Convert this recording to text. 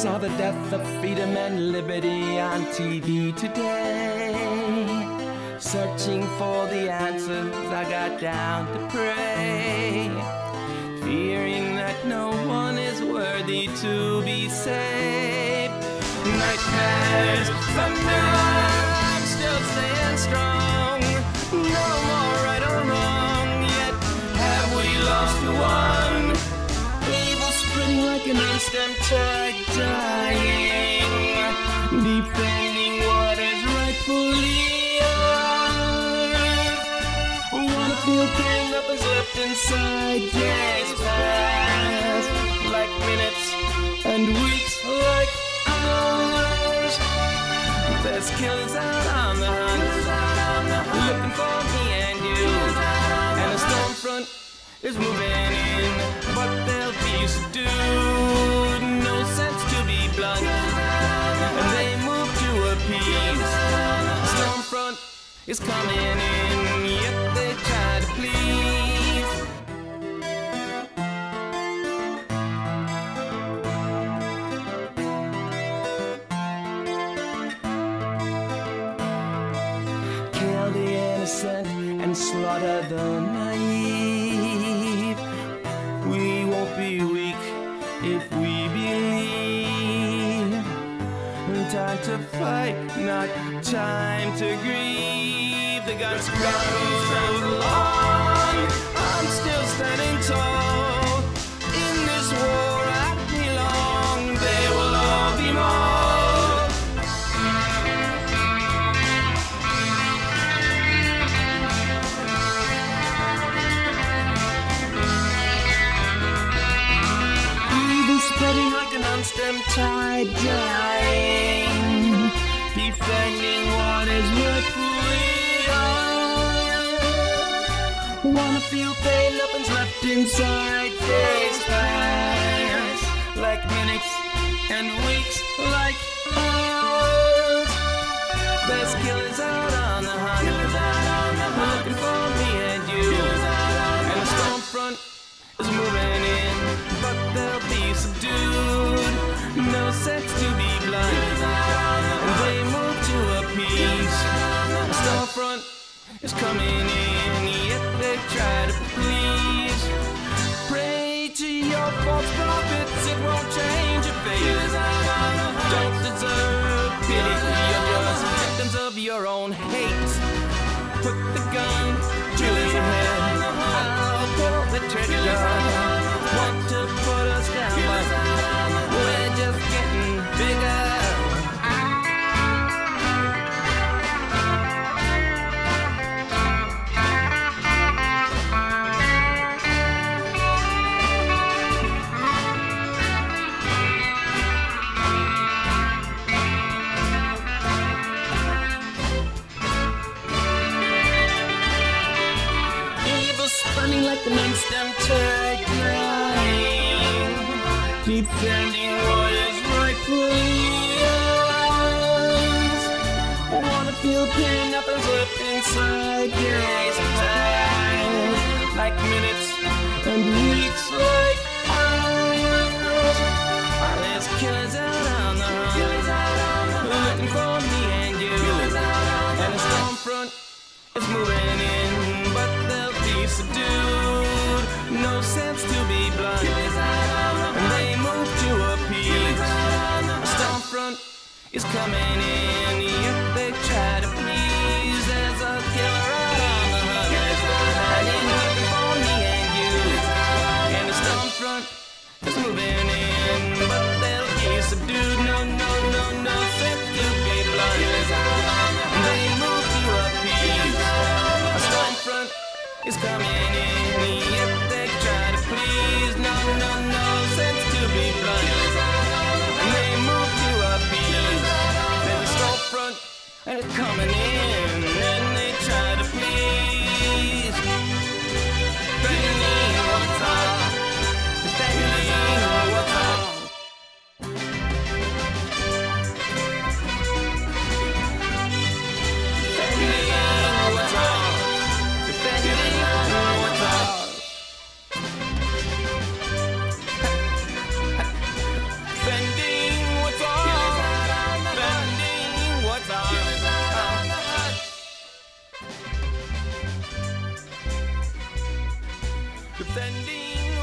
saw the death of freedom and liberty on TV today. Searching for the answers, I got down to pray, fearing that no one is worthy to be saved. Nightmares, thunder, I'm still staying strong. No more right or wrong, yet have we lost one? Evil spreading like an instant tide, dying, defending what is rightfully ours. Wanna feel pain that was left inside, days pass like minutes and weeks like hours. There's killers out on the hunt, looking for me and you, and the storm front is moving in, but they'll be subdued. No sense to be blunt, and they move to appease. The storm front is coming in, yet they try to please. Kill the innocent and slaughter the naive. We won't be weak if we believe. Time to fight, not time to grieve. The guns rattle on, I'm still standing tall. In this war I belong, they will all be mauled. Evil spreading like an unstemmed tide, dying, defending what is rightfully ours. Wanna feel pain, nothing's left inside. Days pass like minutes and weeks like hours. There's killers out on the hunt, looking for me and you, and the storm front is moving in, but they'll be subdued. No sense to be blunt, and they move to appease. The storefront is coming in, yet they try to please. Pray to your false prophets, it won't change your fate. Don't deserve pity, you're just victims of your own hate. Put the gun to your head, I'll pull the trigger. Want to put us down, but we're just getting bigger. Evil spinning like an instant tide, crying, defending what is rightfully ours. Wanna feel pain, nothing's left inside. Days pass like minutes and weeks like hours. There's killers out on the hunt, looking for me and you, and the storm front is moving in, but they'll be subdued. No sense to be blunt, and they move to appease. The storm front is coming in, yet they try to please. There's a killer out on the hunt, and he's looking for me and you, and the storm front is moving in, but they'll be subdued. No sense to be blunt, and they move to appease. The storm front is coming in, yet they try to please. No sense to be blunt, and they move to appease. Then the storm front is coming in, and they try to please. Defending what's up, defending what's up. Defending defending